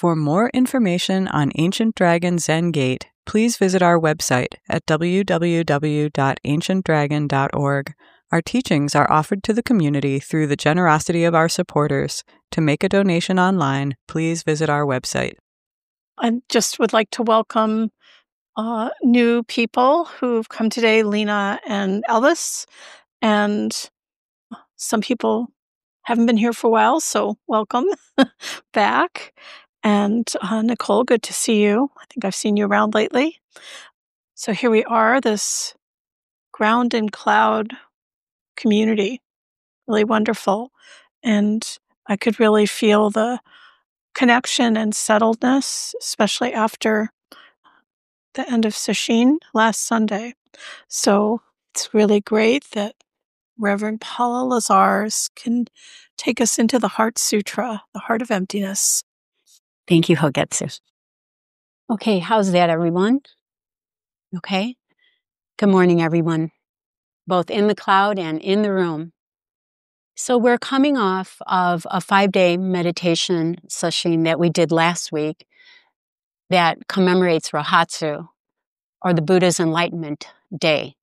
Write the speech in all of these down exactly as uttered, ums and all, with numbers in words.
For more information on Ancient Dragon Zen Gate, please visit our website at w w w dot ancient dragon dot org. Our teachings are offered to the community through the generosity of our supporters. To make a donation online, please visit our website. I just would like to welcome uh, new people who've come today, Lena and Elvis, and some people haven't been here for a while, so welcome back. And uh, Nicole, good to see you. I think I've seen you around lately. So here we are, this ground and cloud community, really wonderful. And I could really feel the connection and settledness, especially after the end of Sesshin last Sunday. So it's really great that Reverend Paula Lazars can take us into the Heart Sutra, the Heart of Emptiness. Thank you, Hogetsu. Okay, how's that, everyone? Okay. Good morning, everyone, both in the cloud and in the room. So we're coming off of a five-day meditation session that we did last week that commemorates Rohatsu, or the Buddha's Enlightenment Day.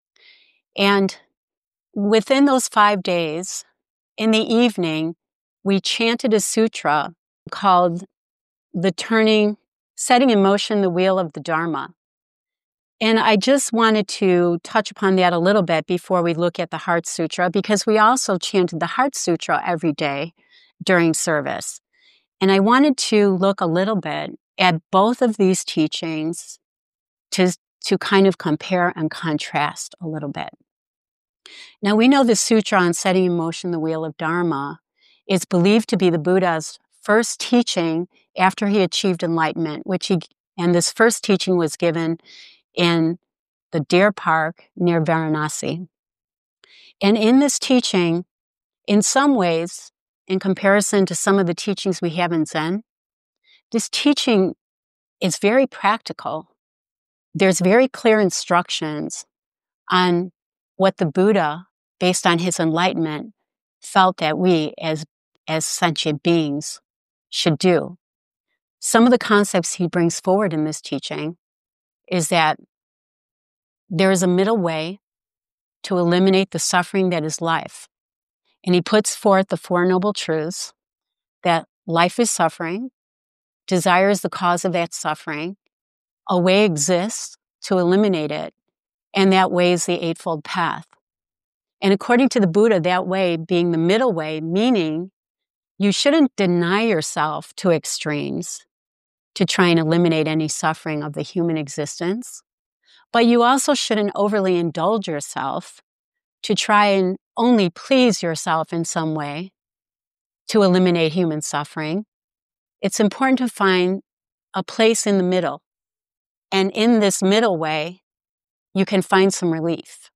And within those five days, in the evening, we chanted a sutra called the turning, setting in motion the wheel of the Dharma. And I just wanted to touch upon that a little bit before we look at the Heart Sutra, because we also chanted the Heart Sutra every day during service. And I wanted to look a little bit at both of these teachings to, to kind of compare and contrast a little bit. Now, we know the Sutra on setting in motion the wheel of Dharma is believed to be the Buddha's first teaching after he achieved enlightenment, which he, and this first teaching was given in the Deer Park near Varanasi. And in this teaching, in some ways, in comparison to some of the teachings we have in Zen, this teaching is very practical. There's very clear instructions on what the Buddha, based on his enlightenment, felt that we as, as sentient beings should do. Some of the concepts he brings forward in this teaching is that there is a middle way to eliminate the suffering that is life. And he puts forth the Four Noble Truths that life is suffering, desire is the cause of that suffering, a way exists to eliminate it, and that way is the Eightfold Path. And according to the Buddha, that way being the middle way, meaning you shouldn't deny yourself to extremes to try and eliminate any suffering of the human existence, but you also shouldn't overly indulge yourself to try and only please yourself in some way to eliminate human suffering. It's important to find a place in the middle. And in this middle way, you can find some relief.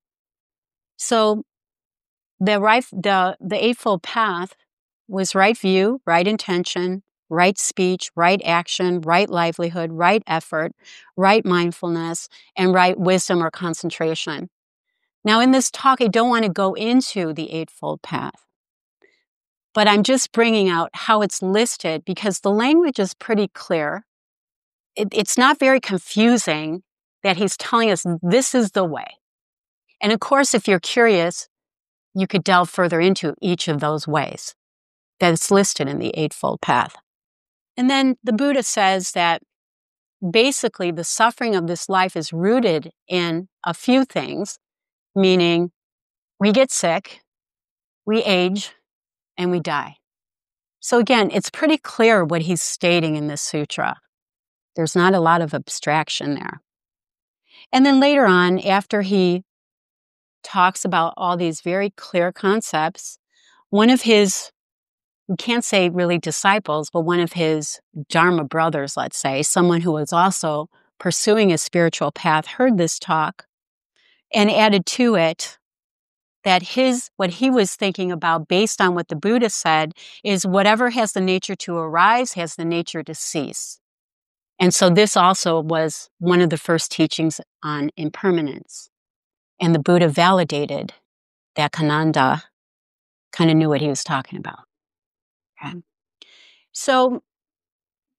So the right, the, the Eightfold Path was right view, right intention, right speech, right action, right livelihood, right effort, right mindfulness, and right wisdom or concentration. Now, in this talk, I don't want to go into the Eightfold Path, but I'm just bringing out how it's listed because the language is pretty clear. It, it's not very confusing that he's telling us this is the way. And of course, if you're curious, you could delve further into each of those ways that is listed in the Eightfold Path. And then the Buddha says that basically the suffering of this life is rooted in a few things, meaning we get sick, we age, and we die. So again, it's pretty clear what he's stating in this sutra. There's not a lot of abstraction there. And then later on, after he talks about all these very clear concepts, one of his, we can't say really disciples, but one of his Dharma brothers, let's say, someone who was also pursuing a spiritual path, heard this talk and added to it that his, what he was thinking about based on what the Buddha said is whatever has the nature to arise has the nature to cease. And so this also was one of the first teachings on impermanence. And the Buddha validated that Kananda kind of knew what he was talking about. Okay. So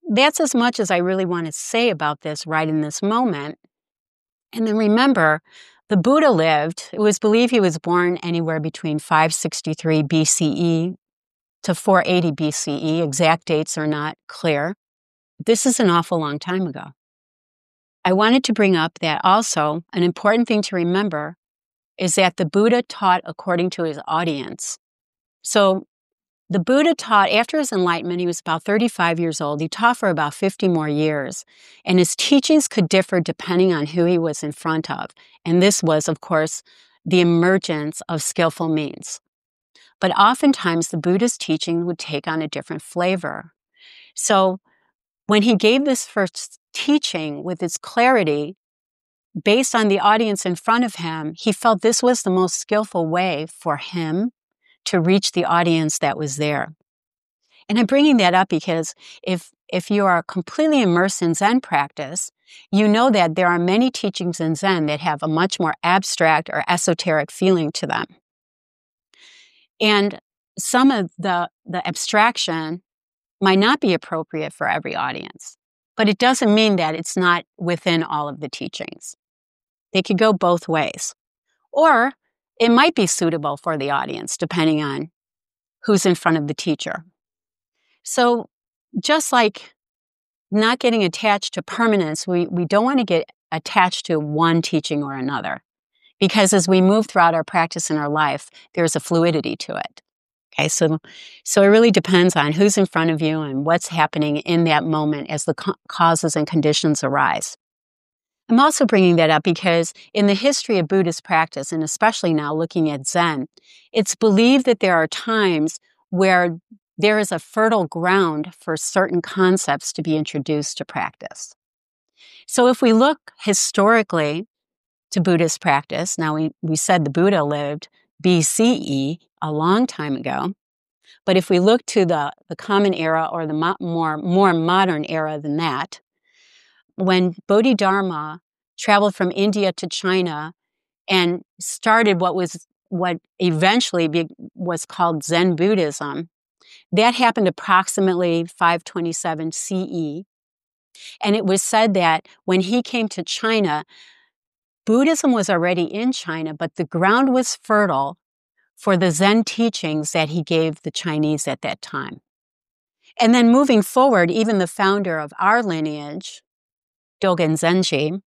that's as much as I really want to say about this right in this moment. And then remember, the Buddha lived, it was believed he was born anywhere between five sixty-three B C E to four eighty B C E. Exact dates are not clear. This is an awful long time ago. I wanted to bring up that also an important thing to remember is that the Buddha taught according to his audience. So the Buddha taught after his enlightenment, he was about thirty-five years old. He taught for about fifty more years. And his teachings could differ depending on who he was in front of. And this was, of course, the emergence of skillful means. But oftentimes the Buddha's teaching would take on a different flavor. So when he gave this first teaching with its clarity, based on the audience in front of him, he felt this was the most skillful way for him to reach the audience that was there. And I'm bringing that up because if, if you are completely immersed in Zen practice, you know that there are many teachings in Zen that have a much more abstract or esoteric feeling to them. And some of the, the abstraction might not be appropriate for every audience, but it doesn't mean that it's not within all of the teachings. They could go both ways. Or it might be suitable for the audience, depending on who's in front of the teacher. So just like not getting attached to permanence, we, we don't want to get attached to one teaching or another. Because as we move throughout our practice in our life, there's a fluidity to it. Okay, so, so it really depends on who's in front of you and what's happening in that moment as the co- causes and conditions arise. I'm also bringing that up because in the history of Buddhist practice, and especially now looking at Zen, it's believed that there are times where there is a fertile ground for certain concepts to be introduced to practice. So if we look historically to Buddhist practice, now we, we said the Buddha lived B C E, a long time ago, but if we look to the, the Common Era or the mo- more, more modern era than that, when Bodhidharma traveled from India to China and started what was what eventually be, was called Zen Buddhism, that happened approximately five twenty-seven C E. And it was said that when he came to China, Buddhism was already in China, but the ground was fertile for the Zen teachings that he gave the Chinese at that time. And then moving forward, even the founder of our lineage, Dogen Zenji,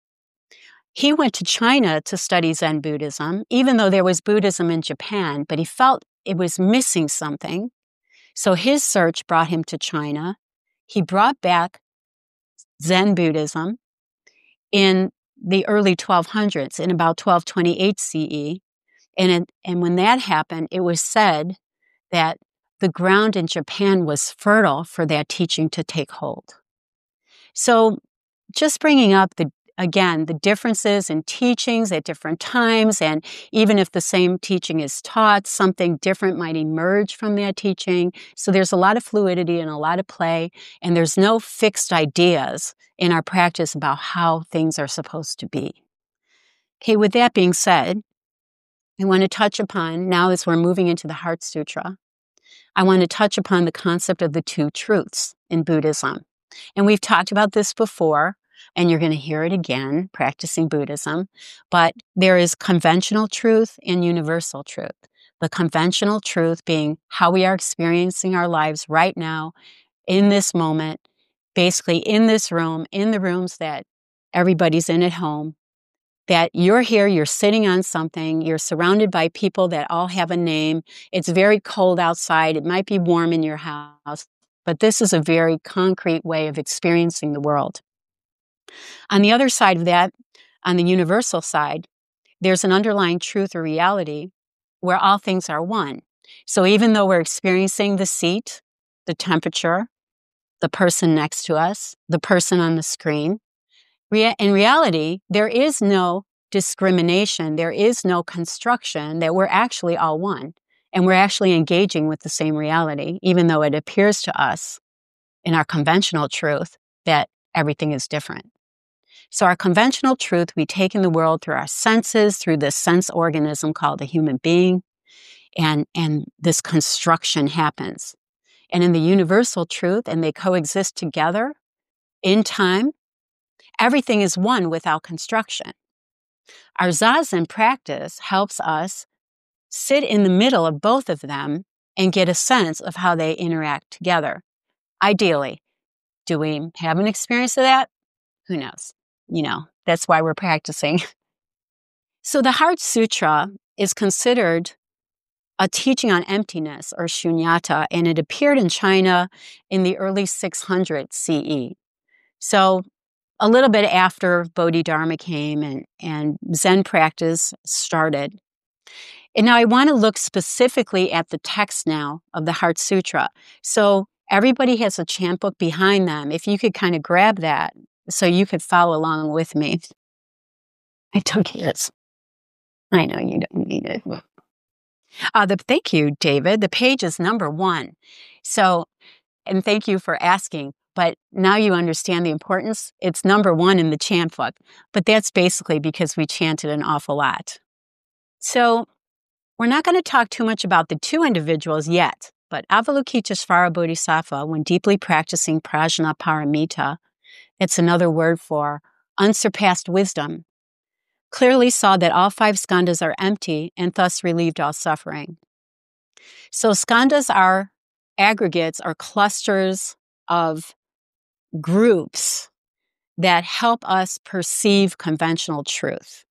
he went to China to study Zen Buddhism, even though there was Buddhism in Japan, but he felt it was missing something. So his search brought him to China. He brought back Zen Buddhism in the early twelve hundreds, in about twelve twenty-eight C E. And, it, and when that happened, it was said that the ground in Japan was fertile for that teaching to take hold. So just bringing up, the again, the differences in teachings at different times, and even if the same teaching is taught, something different might emerge from that teaching. So there's a lot of fluidity and a lot of play, and there's no fixed ideas in our practice about how things are supposed to be. Okay, with that being said, I want to touch upon, now as we're moving into the Heart Sutra, I want to touch upon the concept of the two truths in Buddhism. And we've talked about this before, and you're going to hear it again, practicing Buddhism. But there is conventional truth and universal truth. The conventional truth being how we are experiencing our lives right now, in this moment, basically in this room, in the rooms that everybody's in at home, that you're here, you're sitting on something, you're surrounded by people that all have a name. It's very cold outside. It might be warm in your house, but this is a very concrete way of experiencing the world. On the other side of that, on the universal side, there's an underlying truth or reality where all things are one. So even though we're experiencing the seat, the temperature, the person next to us, the person on the screen, in reality, there is no discrimination, there is no construction, that we're actually all one. And we're actually engaging with the same reality, even though it appears to us in our conventional truth that everything is different. So our conventional truth, we take in the world through our senses, through this sense organism called a human being, and, and this construction happens. And in the universal truth, and they coexist together, In time, everything is one without construction. Our Zazen practice helps us sit in the middle of both of them and get a sense of how they interact together. Ideally, do we have an experience of that? Who knows? You know, that's why we're practicing. So the Heart Sutra is considered a teaching on emptiness, or shunyata, and it appeared in China in the early six hundreds C E. So a little bit after Bodhidharma came and, and Zen practice started. And now I want to look specifically at the text now of the Heart Sutra. So everybody has a chant book behind them. If you could kind of grab that so you could follow along with me. I took yours. I know you don't need it. Uh, the, thank you, David. The page is number one. So, and thank you for asking. But now you understand the importance. It's number one in the chant book. But that's basically because we chanted an awful lot. So we're not going to talk too much about the two individuals yet. But Avalokiteshvara Bodhisattva, when deeply practicing Prajna Paramita, it's another word for unsurpassed wisdom, clearly saw that all five skandhas are empty and thus relieved all suffering. So skandhas are aggregates or clusters of groups that help us perceive conventional truth.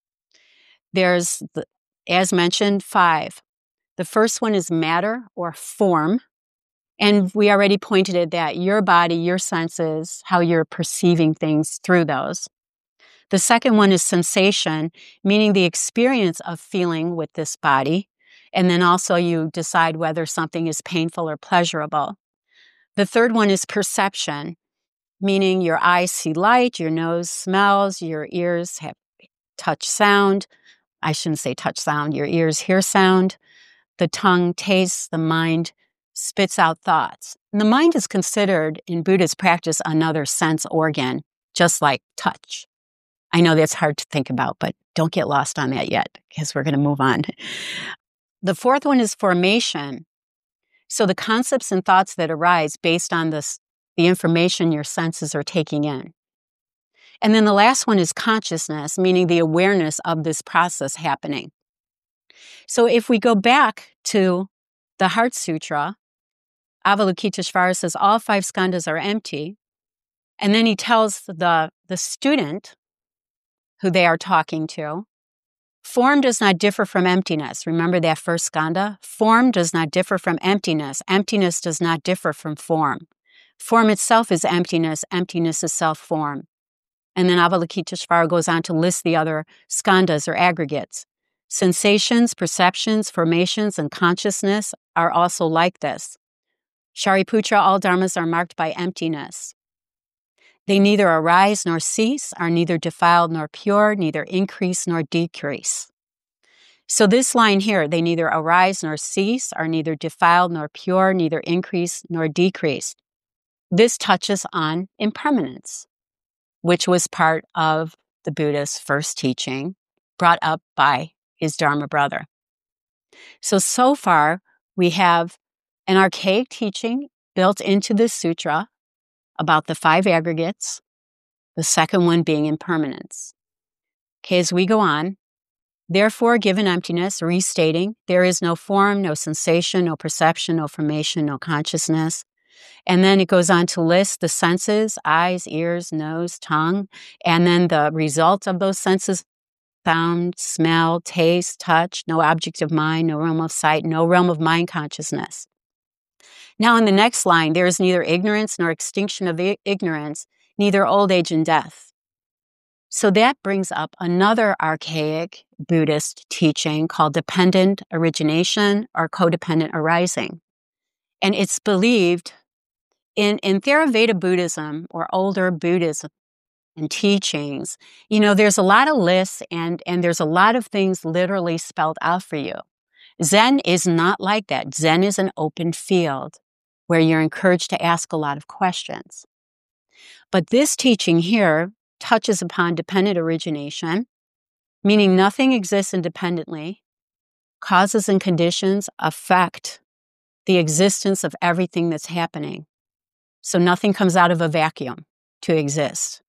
There's, the, as mentioned, five. The first one is matter or form. And we already pointed at that. Your body, your senses, how you're perceiving things through those. The second one is sensation, meaning the experience of feeling with this body. And then also you decide whether something is painful or pleasurable. The third one is perception, meaning your eyes see light, your nose smells, your ears have touch sound. I shouldn't say touch sound, your ears hear sound. The tongue tastes, the mind spits out thoughts. And the mind is considered in Buddhist practice another sense organ, just like touch. I know that's hard to think about, but don't get lost on that yet because we're going to move on. The fourth one is formation. So the concepts and thoughts that arise based on this, the information your senses are taking in. And then the last one is consciousness, meaning the awareness of this process happening. So if we go back to the Heart Sutra, Avalokiteshvara says all five skandhas are empty. And then he tells the, the student who they are talking to, form does not differ from emptiness. Remember that first skandha? Form does not differ from emptiness. Emptiness does not differ from form. Form itself is emptiness. Emptiness is self-form. And then Avalokiteshvara goes on to list the other skandhas or aggregates. Sensations, perceptions, formations, and consciousness are also like this. Shariputra, all dharmas are marked by emptiness. They neither arise nor cease, are neither defiled nor pure, neither increase nor decrease. So this line here, they neither arise nor cease, are neither defiled nor pure, neither increase nor decrease. This touches on impermanence, which was part of the Buddha's first teaching, brought up by his Dharma brother. So, so far, we have an archaic teaching built into this sutra about the five aggregates, the second one being impermanence. Okay, as we go on, therefore, given emptiness, restating, there is no form, no sensation, no perception, no formation, no consciousness. And then it goes on to list the senses, eyes, ears, nose, tongue, and then the result of those senses, sound, smell, taste, touch, no object of mind, no realm of sight, no realm of mind consciousness. Now in the next line, there is neither ignorance nor extinction of ignorance, neither old age and death. So that brings up another archaic Buddhist teaching called dependent origination or codependent arising. And it's believed in, in Theravada Buddhism or older Buddhism and teachings, you know, there's a lot of lists and, and there's a lot of things literally spelled out for you. Zen is not like that. Zen is an open field where you're encouraged to ask a lot of questions. But this teaching here touches upon dependent origination, meaning nothing exists independently. Causes and conditions affect the existence of everything that's happening. So nothing comes out of a vacuum. to exist.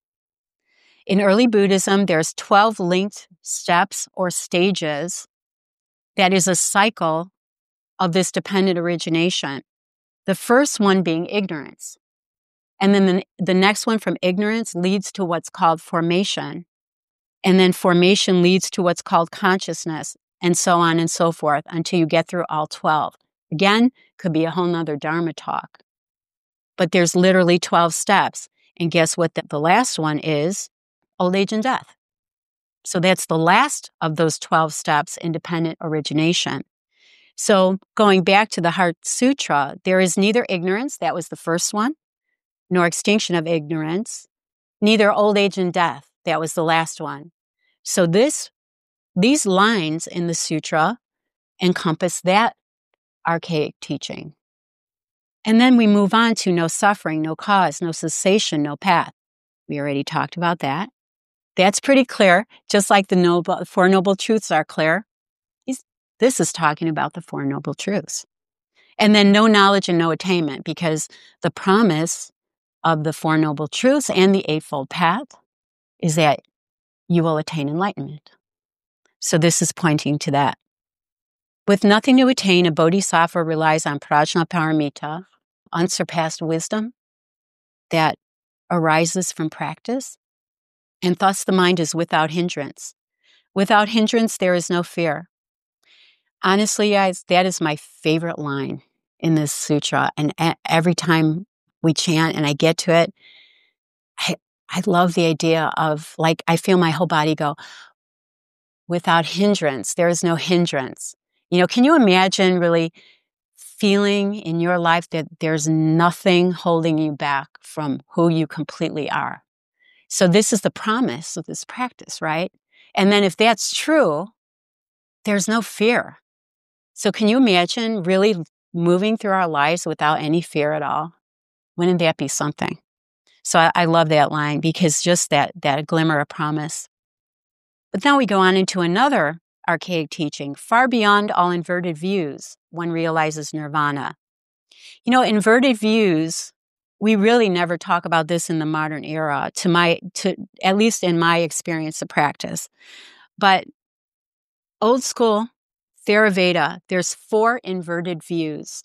In early Buddhism, there's twelve linked steps or stages. That is a cycle of this dependent origination. The first one being ignorance. And then the, the next one from ignorance leads to what's called formation. And then formation leads to what's called consciousness, and so on and so forth until you get through all twelve. Again, could be a whole nother Dharma talk. But there's literally twelve steps. And guess what the, the last one is? Old age and death. So that's the last of those twelve steps, independent origination. So going back to the Heart Sutra, there is neither ignorance, that was the first one, nor extinction of ignorance, neither old age and death, that was the last one. So this, these lines in the sutra encompass that archaic teaching. And then we move on to no suffering, no cause, no cessation, no path. We already talked about that. That's pretty clear, just like the noble, Four Noble Truths are clear. He's, this is talking about the Four Noble Truths. And then no knowledge and no attainment, because the promise of the Four Noble Truths and the Eightfold Path is that you will attain enlightenment. So this is pointing to that. With nothing to attain, a bodhisattva relies on prajnaparamita, unsurpassed wisdom that arises from practice, and thus the mind is without hindrance. Without hindrance, there is no fear. Honestly, guys, that is my favorite line in this sutra, and every time we chant and I get to it, I, I love the idea of, like, I feel my whole body go, without hindrance, there is no hindrance. You know, can you imagine really feeling in your life that there's nothing holding you back from who you completely are? So this is the promise of this practice, right? And then if that's true, there's no fear. So can you imagine really moving through our lives without any fear at all? Wouldn't that be something? So I, I love that line, because just that, that glimmer of promise. But then we go on into another archaic teaching, far beyond all inverted views, one realizes nirvana. You know, inverted views, we really never talk about this in the modern era, to my, to at least in my experience of practice. But old school Theravada, there's four inverted views.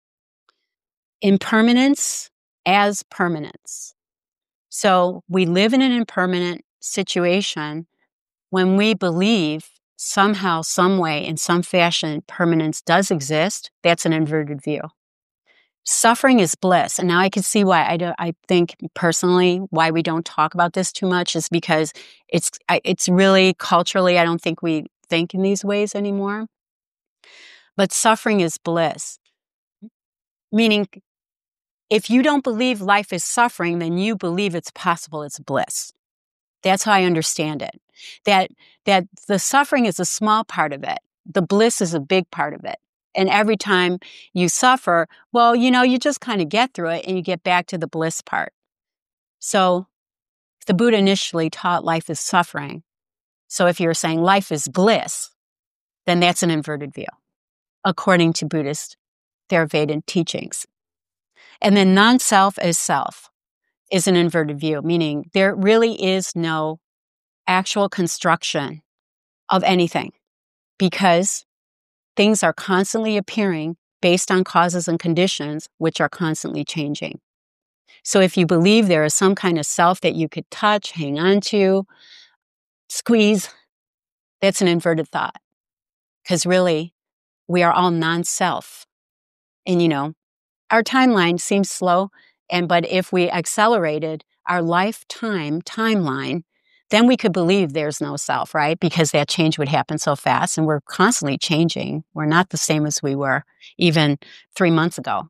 Impermanence as permanence. So we live in an impermanent situation when we believe somehow, some way, in some fashion, permanence does exist. That's an inverted view. Suffering is bliss. And now I can see why I, do, I think personally why we don't talk about this too much is because it's it's really culturally, I don't think we think in these ways anymore. But suffering is bliss. Meaning, if you don't believe life is suffering, then you believe it's possible it's bliss. That's how I understand it. That, that the suffering is a small part of it. The bliss is a big part of it. And every time you suffer, well, you know, you just kind of get through it and you get back to the bliss part. So the Buddha initially taught life is suffering. So if you're saying life is bliss, then that's an inverted view, according to Buddhist Theravada teachings. And then non-self as self is an inverted view, meaning there really is no actual construction of anything, because things are constantly appearing based on causes and conditions, which are constantly changing. So if you believe there is some kind of self that you could touch, hang on to, squeeze, that's an inverted thought. Because really, we are all non-self. And, you know, our timeline seems slow, and but if we accelerated our lifetime timeline, then we could believe there's no self, right? Because that change would happen so fast, and we're constantly changing. We're not the same as we were even three months ago.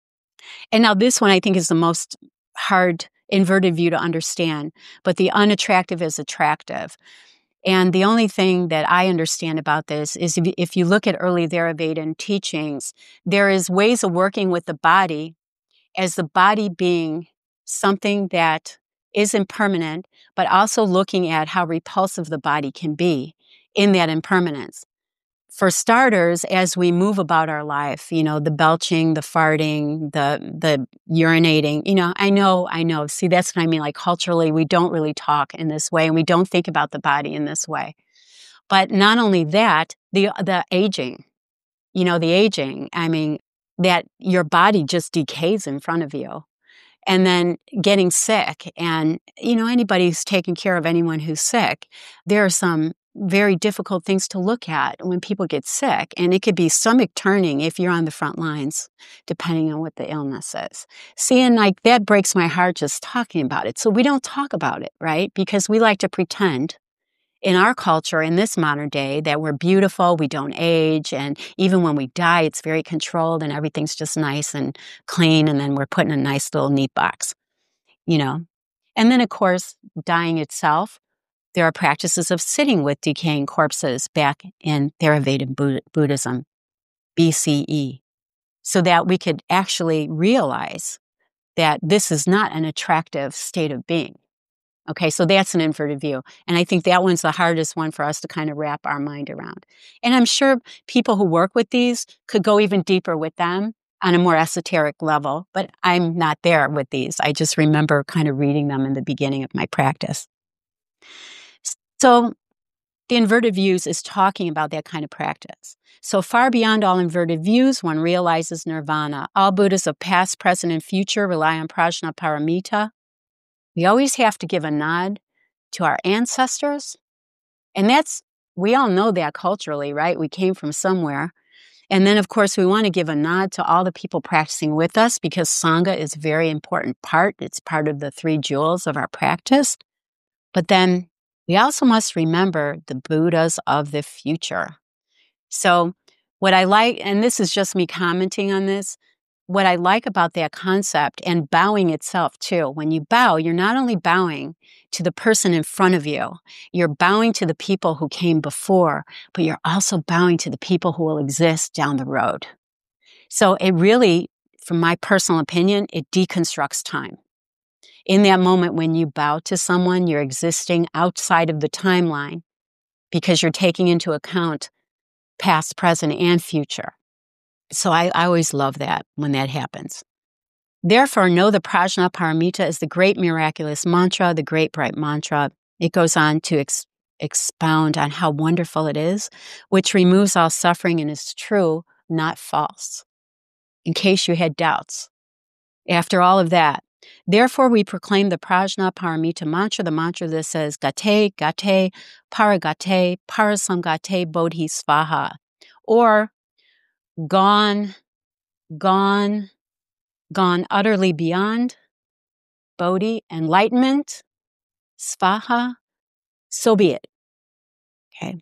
And now this one I think is the most hard inverted view to understand, but the unattractive is attractive. And the only thing that I understand about this is if, if you look at early Theravada teachings, there is ways of working with the body as the body being something that is impermanent, but also looking at how repulsive the body can be in that impermanence. for starters, as we move about our life, you know, the belching, the farting, the the urinating, you know, I know, I know. See, that's what I mean. Like culturally, we don't really talk in this way, and we don't think about the body in this way. But not only that, the the aging, you know, the aging, I mean, that your body just decays in front of you. And then getting sick. And, you know, anybody who's taking care of anyone who's sick, there are some very difficult things to look at when people get sick. And it could be stomach turning if you're on the front lines, depending on what the illness is. See, and like that breaks my heart just talking about it. So we don't talk about it, right? Because we like to pretend in our culture, in this modern day, that we're beautiful, we don't age, and even when we die, it's very controlled and everything's just nice and clean, and then we're put in a nice little neat box, you know? And then, of course, dying itself, there are practices of sitting with decaying corpses back in Theravada Buddhism, B C E, so that we could actually realize that this is not an attractive state of being. Okay, so that's an inverted view. And I think that one's the hardest one for us to kind of wrap our mind around. And I'm sure people who work with these could go even deeper with them on a more esoteric level, but I'm not there with these. I just remember kind of reading them in the beginning of my practice. So the inverted views is talking about that kind of practice. So far beyond all inverted views, one realizes nirvana. All Buddhas of past, present, and future rely on prajnaparamita. We always have to give a nod to our ancestors. And that's, we all know that culturally, right? We came from somewhere. And then, of course, we want to give a nod to all the people practicing with us because Sangha is a very important part. It's part of the three jewels of our practice. But then we also must remember the Buddhas of the future. So what I like, and this is just me commenting on this, what I like about that concept and bowing itself too, when you bow, you're not only bowing to the person in front of you, you're bowing to the people who came before, but you're also bowing to the people who will exist down the road. So it really, from my personal opinion, it deconstructs time. In that moment when you bow to someone, you're existing outside of the timeline because you're taking into account past, present, and future. So I, I always love that when that happens. Therefore, know the Prajnaparamita is the great miraculous mantra, the great bright mantra. It goes on to ex- expound on how wonderful it is, which removes all suffering and is true, not false. In case you had doubts. After all of that, therefore we proclaim the Prajnaparamita mantra, the mantra that says Gate, Gate, Paragate, Parasamgate, Bodhi Svaha, or gone, gone, gone utterly beyond, Bodhi, enlightenment, Svaha, so be it. Okay.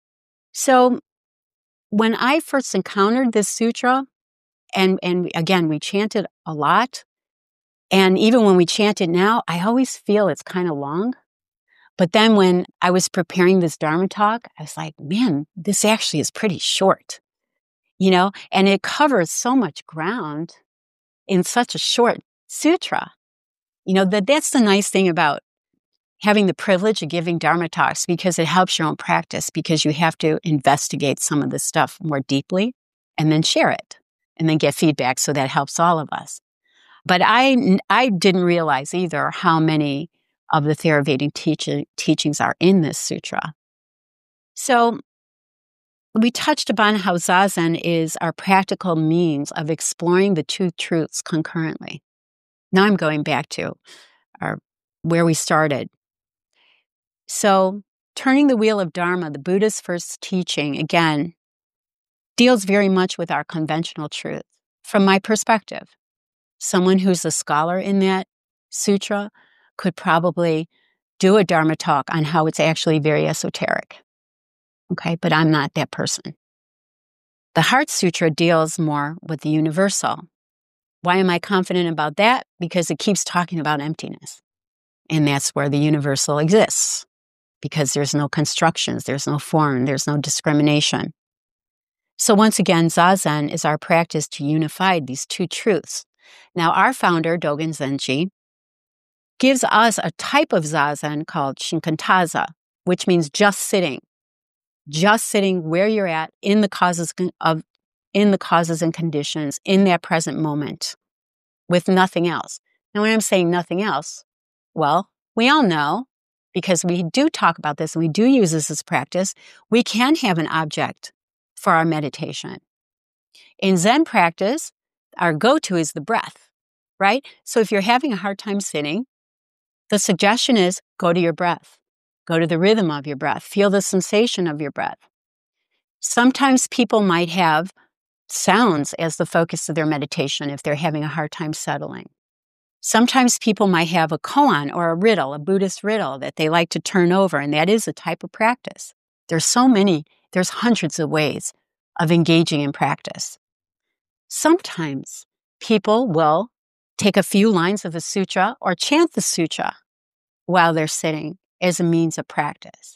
So when I first encountered this sutra, and, and again, we chant it a lot, and even when we chant it now, I always feel it's kind of long. But then when I was preparing this Dharma talk, I was like, man, this actually is pretty short. You know, and it covers so much ground in such a short sutra. You know, that that's the nice thing about having the privilege of giving Dharma talks because it helps your own practice because you have to investigate some of this stuff more deeply and then share it and then get feedback. So that helps all of us. But I, I didn't realize either how many of the Theravadic teach, teachings are in this sutra. So we touched upon how Zazen is our practical means of exploring the two truths concurrently. Now I'm going back to our, where we started. So, turning the wheel of Dharma, the Buddha's first teaching, again, deals very much with our conventional truth. From my perspective, someone who's a scholar in that sutra could probably do a Dharma talk on how it's actually very esoteric. Okay, but I'm not that person. The Heart Sutra deals more with the universal. Why am I confident about that? Because it keeps talking about emptiness. And that's where the universal exists. Because there's no constructions, there's no form, there's no discrimination. So once again, Zazen is our practice to unify these two truths. Now, our founder, Dogen Zenji, gives us a type of Zazen called Shinkantaza, which means just sitting. just sitting where you're at in the causes of, in the causes and conditions in that present moment with nothing else. Now, when I'm saying nothing else, well, we all know, because we do talk about this and we do use this as practice, we can have an object for our meditation. In Zen practice, our go-to is the breath, right? So if you're having a hard time sitting, the suggestion is go to your breath. Go to the rhythm of your breath. Feel the sensation of your breath. Sometimes people might have sounds as the focus of their meditation if they're having a hard time settling. Sometimes people might have a koan or a riddle, a Buddhist riddle that they like to turn over, and that is a type of practice. There's so many, there's hundreds of ways of engaging in practice. Sometimes people will take a few lines of the sutra or chant the sutra while they're sitting as a means of practice.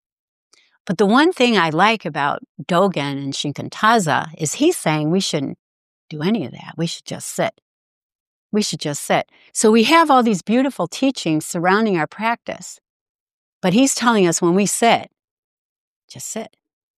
But the one thing I like about Dogen and Shinkantaza is he's saying we shouldn't do any of that. We should just sit. We should just sit. So we have all these beautiful teachings surrounding our practice. But he's telling us when we sit, just sit.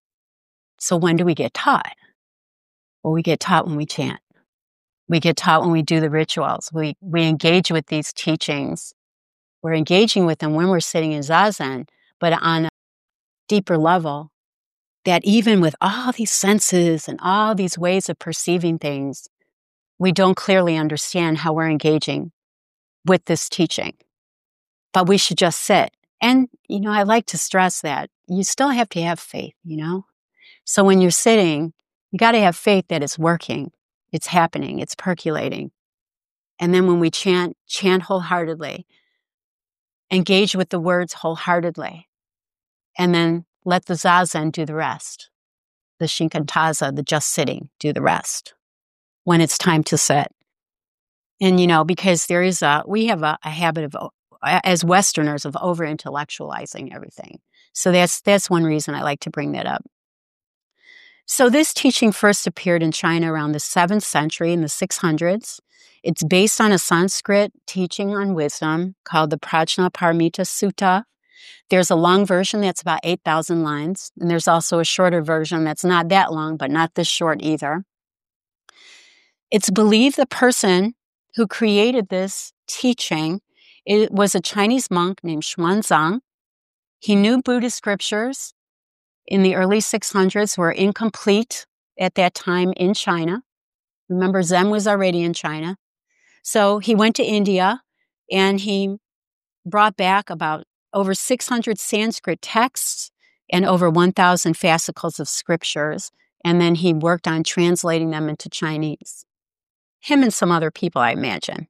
So when do we get taught? Well, we get taught when we chant. We get taught when we do the rituals. We, we engage with these teachings. We're engaging with them when we're sitting in Zazen, but on a deeper level, that even with all these senses and all these ways of perceiving things, we don't clearly understand how we're engaging with this teaching. But we should just sit. And, you know, I like to stress that you still have to have faith, you know? So when you're sitting, you got to have faith that it's working, it's happening, it's percolating. And then when we chant, chant wholeheartedly, engage with the words wholeheartedly, and then let the Zazen do the rest. The Shinkantaza, the just sitting, do the rest when it's time to sit. And, you know, because there is a, we have a, a habit of, as Westerners, of over-intellectualizing everything. So that's, that's one reason I like to bring that up. So this teaching first appeared in China around the seventh century in the six hundreds. It's based on a Sanskrit teaching on wisdom called the Prajnaparamita Sutta. There's a long version that's about eight thousand lines, and there's also a shorter version that's not that long, but not this short either. It's believed the person who created this teaching, it was a Chinese monk named Xuanzang. He knew Buddhist scriptures in the early six hundreds were incomplete at that time in China. Remember, Zen was already in China. So he went to India and he brought back about over six hundred Sanskrit texts and over one thousand fascicles of scriptures. And then he worked on translating them into Chinese. Him and some other people, I imagine.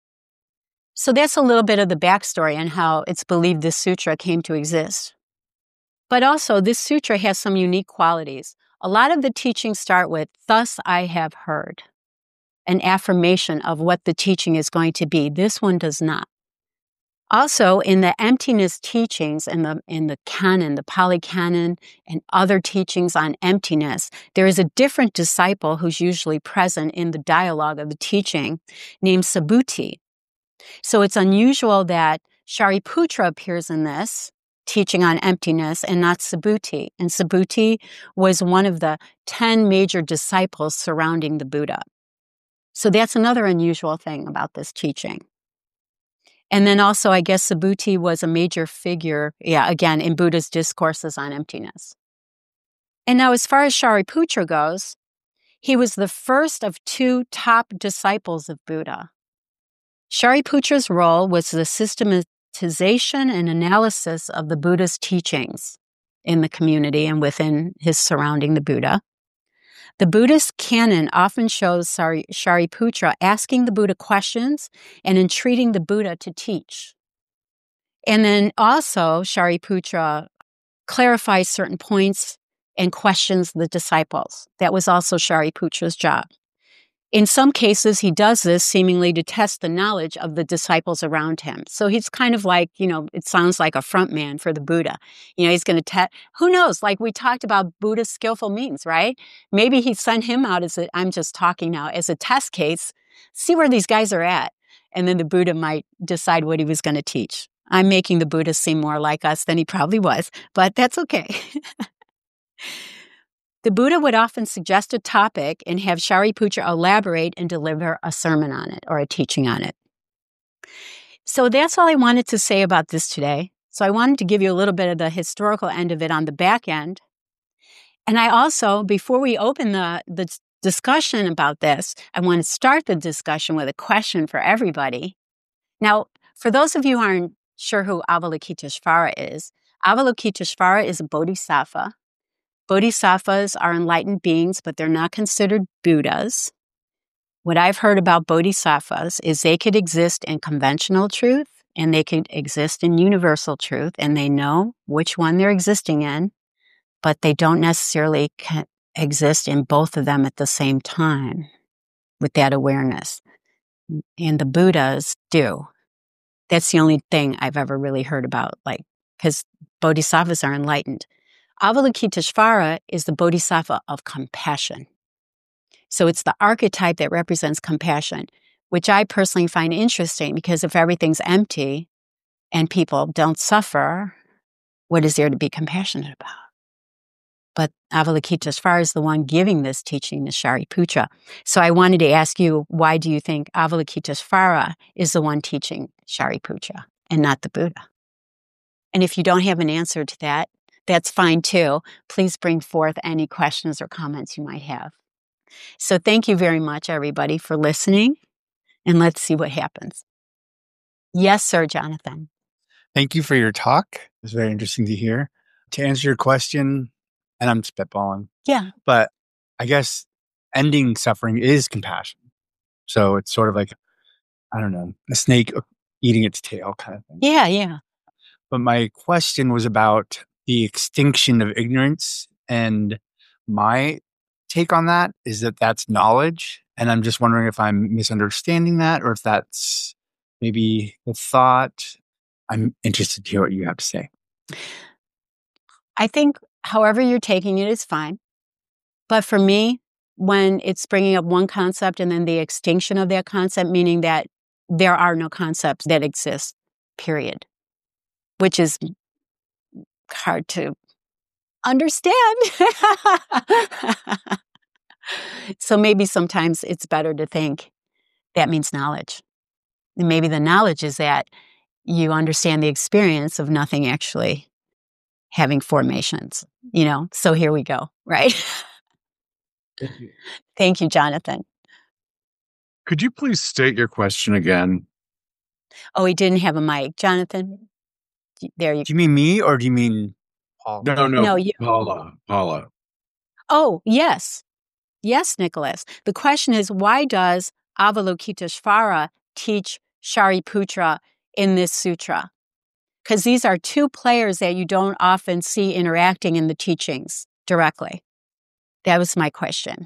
So that's a little bit of the backstory on how it's believed this sutra came to exist. But also, this sutra has some unique qualities. A lot of the teachings start with, "Thus I have heard," an affirmation of what the teaching is going to be. This one does not. Also, in the emptiness teachings, in the, in the canon, the Pali Canon, and other teachings on emptiness, there is a different disciple who's usually present in the dialogue of the teaching named Subhuti. So it's unusual that Shariputra appears in this teaching on emptiness and not Subhuti. And Subhuti was one of the ten major disciples surrounding the Buddha. So that's another unusual thing about this teaching. And then also, I guess Subhuti was a major figure, yeah, again, in Buddha's discourses on emptiness. And now, as far as Shariputra goes, he was the first of two top disciples of Buddha. Shariputra's role was the systematization and analysis of the Buddha's teachings in the community and within his surrounding the Buddha. The Buddhist canon often shows Shariputra asking the Buddha questions and entreating the Buddha to teach. And then also Shariputra clarifies certain points and questions the disciples. That was also Shariputra's job. In some cases, he does this seemingly to test the knowledge of the disciples around him. So he's kind of like, you know, it sounds like a front man for the Buddha. You know, he's going to test, who knows, like we talked about Buddha's skillful means, right? Maybe he sent him out as a, I'm just talking now, as a test case, see where these guys are at. And then the Buddha might decide what he was going to teach. I'm making the Buddha seem more like us than he probably was, but that's okay. The Buddha would often suggest a topic and have Shariputra elaborate and deliver a sermon on it or a teaching on it. So that's all I wanted to say about this today. So I wanted to give you a little bit of the historical end of it on the back end. And I also, before we open the, the discussion about this, I want to start the discussion with a question for everybody. Now, for those of you who aren't sure who Avalokiteshvara is, Avalokiteshvara is a bodhisattva. Bodhisattvas are enlightened beings, but they're not considered Buddhas. What I've heard about bodhisattvas is they could exist in conventional truth and they could exist in universal truth, and they know which one they're existing in, but they don't necessarily ca- exist in both of them at the same time with that awareness. And the Buddhas do. That's the only thing I've ever really heard about, like, because bodhisattvas are enlightened. Avalokiteshvara is the bodhisattva of compassion. So it's the archetype that represents compassion, which I personally find interesting because if everything's empty and people don't suffer, what is there to be compassionate about? But Avalokiteshvara is the one giving this teaching to Shariputra. So I wanted to ask you, why do you think Avalokiteshvara is the one teaching Shariputra and not the Buddha? And if you don't have an answer to that, that's fine too. Please bring forth any questions or comments you might have. So thank you very much, everybody, for listening, and let's see what happens. Yes, sir, Jonathan. Thank you for your talk. It was very interesting to hear. To answer your question, and I'm spitballing, Yeah. but I guess ending suffering is compassion. So it's sort of like, I don't know, a snake eating its tail kind of thing. Yeah, yeah. But my question was about the extinction of ignorance, and my take on that is that that's knowledge. And I'm just wondering if I'm misunderstanding that or if that's maybe the thought. I'm interested to hear what you have to say. I think however you're taking it is fine. But for me, when it's bringing up one concept and then the extinction of that concept, meaning that there are no concepts that exist, period, which is hard to understand. So maybe sometimes it's better to think that means knowledge. And maybe the knowledge is that you understand the experience of nothing actually having formations, you know? So here we go, right? Thank you. Thank you, Jonathan. Could you please state your question again? Oh, he didn't have a mic. Jonathan, there you Do you mean me or do you mean Paul? No, no, No, you- Paula. Paula. Oh, yes. Yes, Nicholas. The question is, why does Avalokiteshvara teach Shariputra in this sutra? Because these are two players that you don't often see interacting in the teachings directly. That was my question.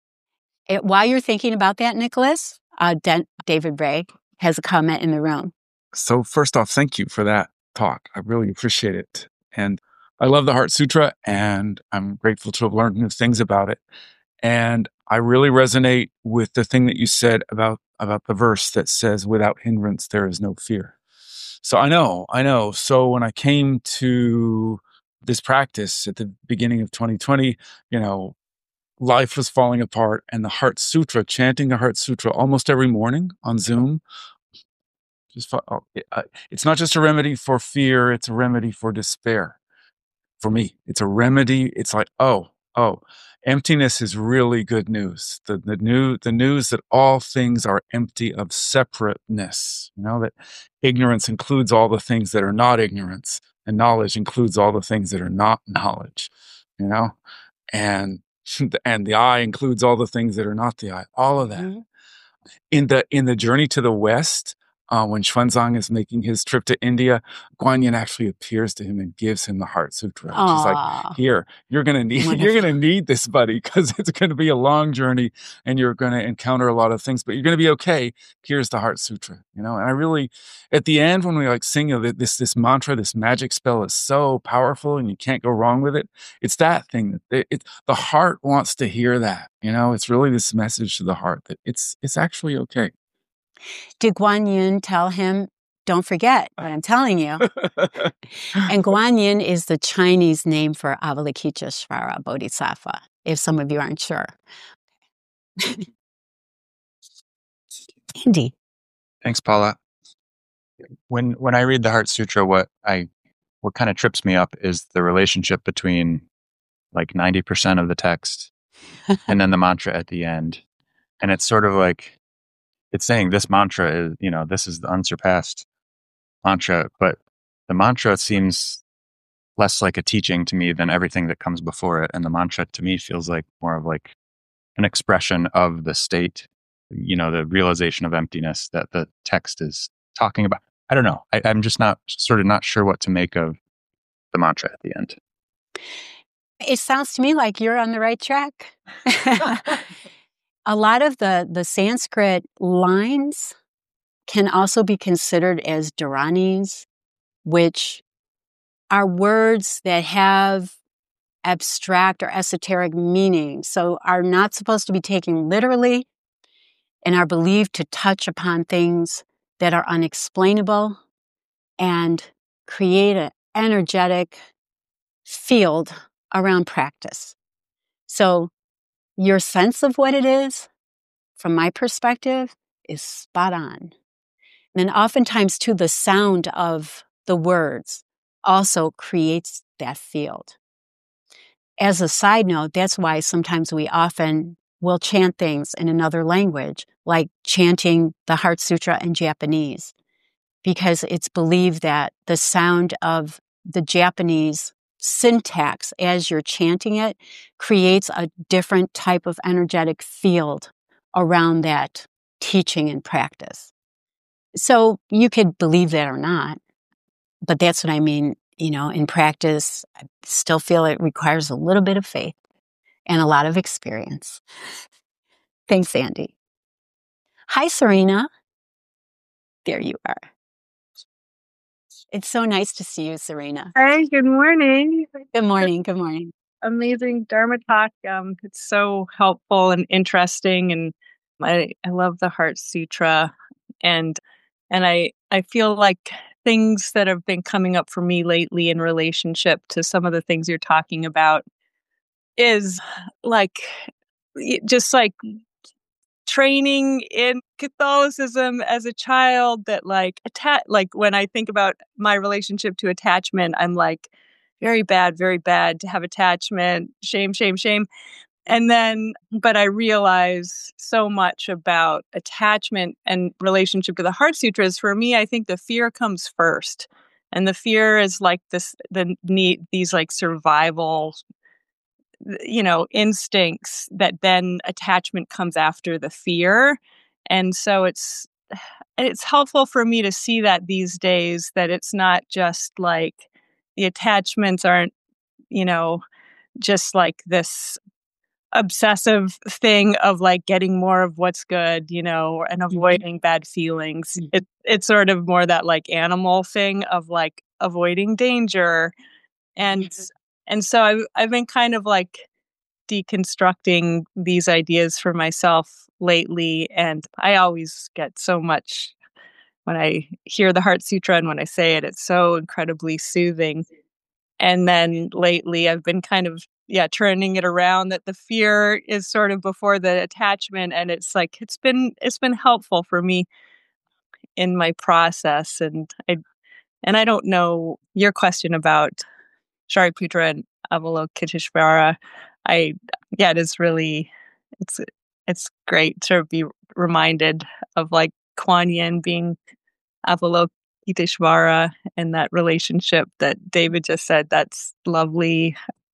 It, while you're thinking about that, Nicholas, uh, Den- David Ray has a comment in the room. So first off, thank you for that talk. I really appreciate it. And I love the Heart Sutra, and I'm grateful to have learned new things about it. And I really resonate with the thing that you said about, about the verse that says, without hindrance, there is no fear. So I know, I know. So when I came to this practice at the beginning of twenty twenty, you know, life was falling apart, and the Heart Sutra, chanting the Heart Sutra almost every morning on Zoom, just oh, it, uh, it's not just a remedy for fear, it's a remedy for despair. For me, it's a remedy. It's like, oh, oh, emptiness is really good news. The the new the news that all things are empty of separateness. You know, that ignorance includes all the things that are not ignorance, and knowledge includes all the things that are not knowledge. You know, and and the I includes all the things that are not the I. All of that. Mm-hmm. In the in the journey to the West, uh, when Xuanzang is making his trip to India, Guan Yin actually appears to him and gives him the Heart Sutra. Aww. She's like, "Here, you're gonna need Wonderful. You're gonna need this, buddy, because it's gonna be a long journey, and you're gonna encounter a lot of things, but you're gonna be okay. Here's the Heart Sutra." You know, and I really, at the end, when we like sing, you know, this this mantra, this magic spell is so powerful, and you can't go wrong with it. It's that thing that it, it the heart wants to hear that. You know, it's really this message to the heart that it's it's actually okay. Did Guan Yin tell him, Don't forget what I'm telling you. And Guanyin is the Chinese name for Avalokiteshvara Bodhisattva, if some of you aren't sure. Andy. Thanks, Paula. When when I read the Heart Sutra, what I what kind of trips me up is the relationship between like ninety percent of the text and then the mantra at the end. And it's sort of like, it's saying this mantra is, you know, this is the unsurpassed mantra, but the mantra seems less like a teaching to me than everything that comes before it. And the mantra to me feels like more of like an expression of the state, you know, the realization of emptiness that the text is talking about. I don't know. I, I'm just not sort of not sure what to make of the mantra at the end. It sounds to me like you're on the right track. A lot of the, the Sanskrit lines can also be considered as dharanis, which are words that have abstract or esoteric meaning, so are not supposed to be taken literally and are believed to touch upon things that are unexplainable and create an energetic field around practice. So your sense of what it is, from my perspective, is spot on. And then oftentimes, too, the sound of the words also creates that field. As a side note, that's why sometimes we often will chant things in another language, like chanting the Heart Sutra in Japanese, because it's believed that the sound of the Japanese syntax as you're chanting it creates a different type of energetic field around that teaching and practice. So you could believe that or not, but that's what I mean. You know, in practice, I still feel it requires a little bit of faith and a lot of experience. Thanks, Andy. Hi, Serena. There you are. It's so nice to see you, Serena. Hi, good morning. Good morning. Good morning. Amazing Dharma talk. Um, it's so helpful and interesting, and I, I love the Heart Sutra, and and I I feel like things that have been coming up for me lately in relationship to some of the things you're talking about is like just like training in Catholicism as a child, that like atta- like when I think about my relationship to attachment, I'm like, very bad, very bad to have attachment, shame, shame, shame. And then, but I realize so much about attachment and relationship to the Heart Sutras. For me, I think the fear comes first. And the fear is like this, the need, these like survival, you know, instincts, that then attachment comes after the fear. And so it's, it's helpful for me to see that these days, that it's not just like the attachments aren't, you know, just like this obsessive thing of like getting more of what's good, you know, and avoiding mm-hmm. bad feelings. Mm-hmm. It, it's sort of more that like animal thing of like avoiding danger. And, mm-hmm. and so I've, I've been kind of like deconstructing these ideas for myself lately. And I always get so much when I hear the Heart Sutra, and when I say it, it's so incredibly soothing. And then lately I've been kind of, yeah, turning it around, that the fear is sort of before the attachment. And it's like, it's been, it's been helpful for me in my process. And I, and I don't know your question about Shariputra and Avalokiteshvara. I, yeah, it is really, it's, it's great to be reminded of like Kuan Yin being Avalokiteshvara, and that relationship that David just said. That's lovely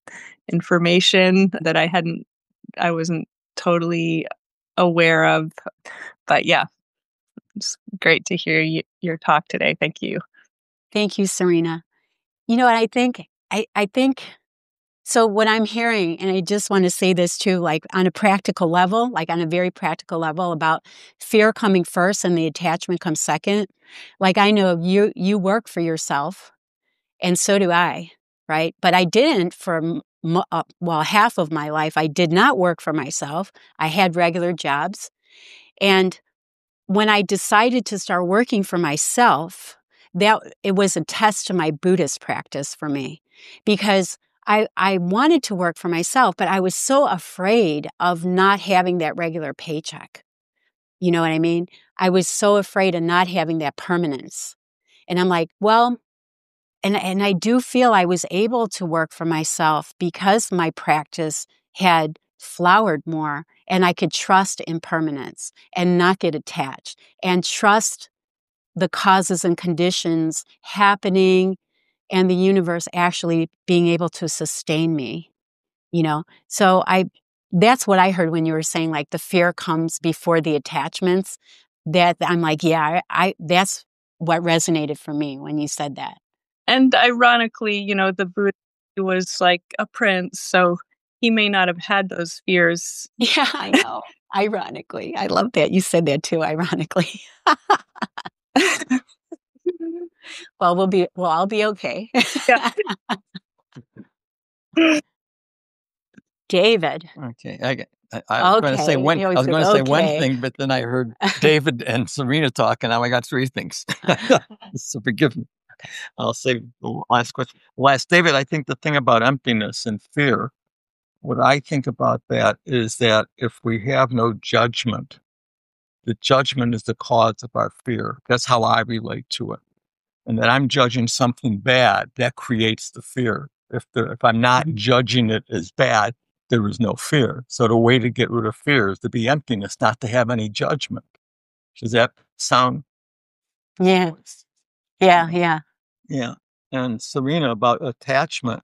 information that I hadn't, I wasn't totally aware of. But yeah, it's great to hear you, your talk today. Thank you. Thank you, Serena. You know, I think, I, I think, so what I'm hearing, and I just want to say this too, like on a practical level, like on a very practical level, about fear coming first and the attachment comes second. Like I know you, you work for yourself, and so do I, right? But I didn't for, uh, well, half of my life. I did not work for myself. I had regular jobs. And when I decided to start working for myself, that it was a test to my Buddhist practice for me, because I, I wanted to work for myself, but I was so afraid of not having that regular paycheck. You know what I mean? I was so afraid of not having that permanence. And I'm like, well, and, and I do feel I was able to work for myself because my practice had flowered more, and I could trust impermanence and not get attached and trust the causes and conditions happening and the universe actually being able to sustain me, you know? So I, that's what I heard when you were saying, like, the fear comes before the attachments. That I'm like, yeah, I, I that's what resonated for me when you said that. And ironically, you know, the Buddha was like a prince, so he may not have had those fears. Yeah, I know. Ironically. I love that. You said that too, ironically. Well, we'll be, well, I'll be okay. Yeah. David. Okay. I, I, I was Okay. going to say one, You I always was going to go, say one okay. thing, but then I heard David and Serena talk, and now I got three things. So forgive me. I'll save the last question. Last, David, I think the thing about emptiness and fear, what I think about that is that if we have no judgment, the judgment is the cause of our fear. That's how I relate to it. And that I'm judging something bad, that creates the fear. If the, if I'm not judging it as bad, there is no fear. So the way to get rid of fear is to be emptiness, not to have any judgment. Does that sound? Yeah. Yeah. Yeah. Yeah. And Serena, about attachment,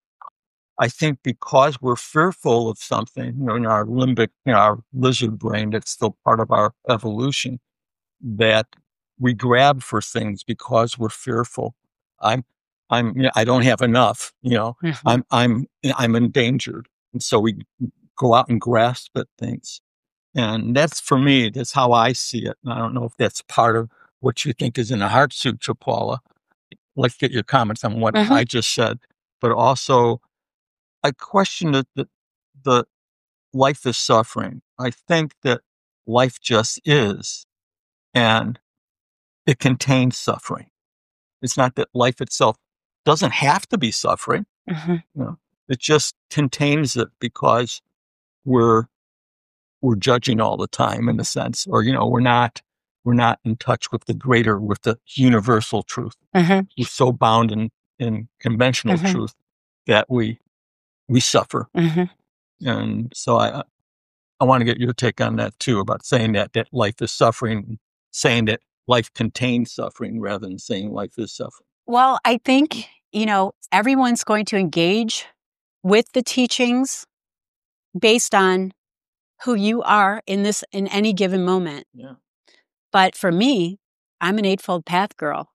I think because we're fearful of something, you know, in our limbic, you know, our lizard brain, that's still part of our evolution, that we grab for things because we're fearful. I'm, I'm, you know, I don't have enough, you know, Mhm. I'm, I'm, I'm endangered. And so we go out and grasp at things. And that's, for me, that's how I see it. And I don't know if that's part of what you think is in the Heart Sutra, Paula. Let's get your comments on what Mhm. I just said. But also, I question that the, the life is suffering. I think that life just is, and it contains suffering. It's not that life itself doesn't have to be suffering. Mhm. You know, it just contains it because we're we're judging all the time, in a sense, or you know, we're not we're not in touch with the greater, with the universal truth. Mhm. We're so bound in in conventional Mhm. truth that we we suffer. Mhm. And so I I want to get your take on that too, about saying that that life is suffering, saying that life contains suffering rather than saying life is suffering. Well, I think, you know, everyone's going to engage with the teachings based on who you are in this, in any given moment. Yeah. But for me, I'm an Eightfold Path girl.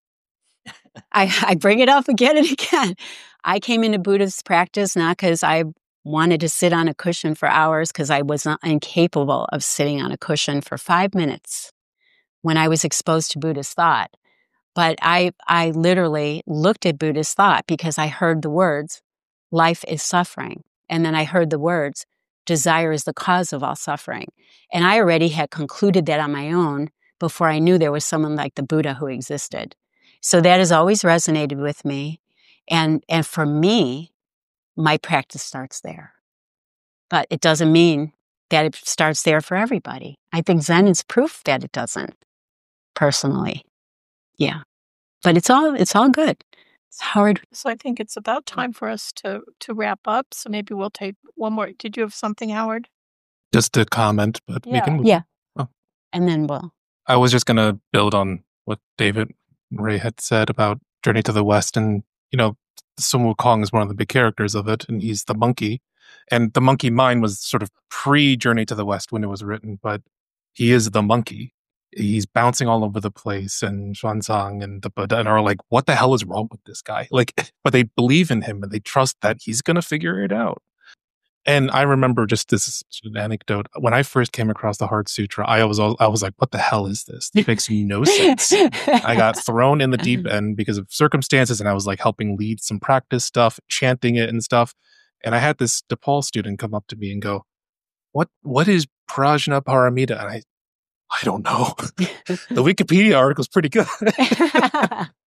I, I bring it up again and again. I came into Buddhist practice not because I wanted to sit on a cushion for hours, because I was not incapable of sitting on a cushion for five minutes when I was exposed to Buddhist thought. But I, I literally looked at Buddhist thought because I heard the words, life is suffering. And then I heard the words, desire is the cause of all suffering. And I already had concluded that on my own before I knew there was someone like the Buddha who existed. So that has always resonated with me. And, and for me, my practice starts there. But it doesn't mean that it starts there for everybody. I think Zen is proof that it doesn't, personally. Yeah. But it's all, it's all good. Howard. So I think it's about time for us to to wrap up. So maybe we'll take one more. Did you have something, Howard? Just a comment, but we Yeah. can move. Yeah. Oh. And then we'll. I was just going to build on what David and Ray had said about Journey to the West. And, you know, Sun Wukong is one of the big characters of it, and he's the monkey. And the monkey mind was sort of pre-Journey to the West when it was written, but he is the monkey. He's bouncing all over the place, and Xuanzang and the Buddha and are like, what the hell is wrong with this guy? Like, but they believe in him and they trust that he's going to figure it out. And I remember just this sort of anecdote. When I first came across the Heart Sutra, I was I was like, what the hell is this? It makes no sense. I got thrown in the deep end because of circumstances, and I was like helping lead some practice stuff, chanting it and stuff. And I had this DePaul student come up to me and go, what what is Prajna Paramita? And I I don't know. The Wikipedia article is pretty good.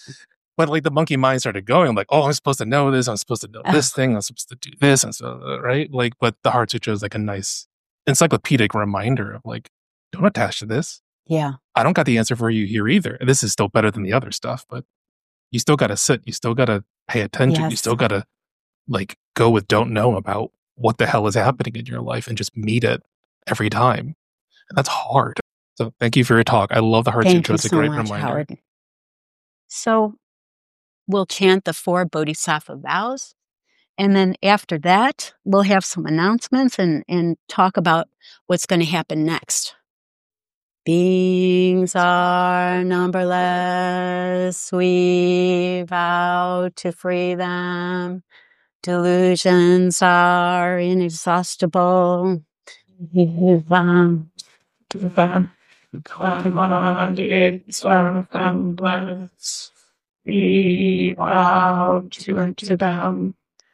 But like the monkey mind started going, I'm like, oh, I'm supposed to know this. I'm supposed to know this thing. I'm supposed to do this. And so, right? Like, but the Heart Sutra is like a nice encyclopedic reminder of like, don't attach to this. Yeah. I don't got the answer for you here either. This is still better than the other stuff, but you still got to sit. You still got to pay attention. Yes. You still got to like go with don't know about what the hell is happening in your life and just meet it every time. And that's hard. So thank you for your talk. I love the Heart Thank Sutra. you It's a so great much, reminder. Howard. So we'll chant the four Bodhisattva vows. And then after that, we'll have some announcements and, and talk about what's going to happen next. Beings are numberless. We vow to free them. Delusions are inexhaustible. We vow to them. Commandments are endless. We vow to enter them.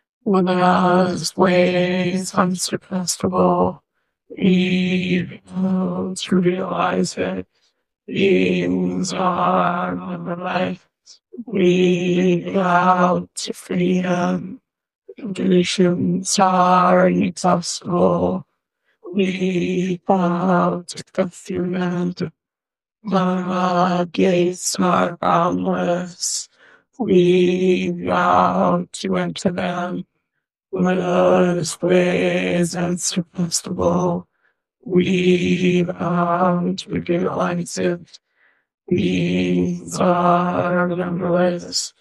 Last ways unsurpassable. We vow to realize it. Beings are numberless. We vow to freedom. Conditions are inexhaustible. We vow to go through them. The gates are boundless. We vow to enter them. Last ways unsurpassable. We vow to realize it. Beings are numberless.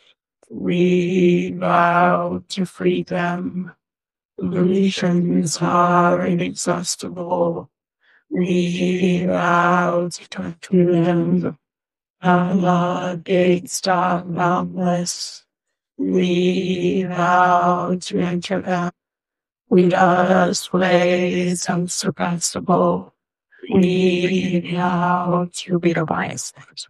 We vow to free them. Illusions are inexhaustible. We vow to come to them. The gates are boundless. We vow to enter them. Last ways unsurpassable. We vow to realize it.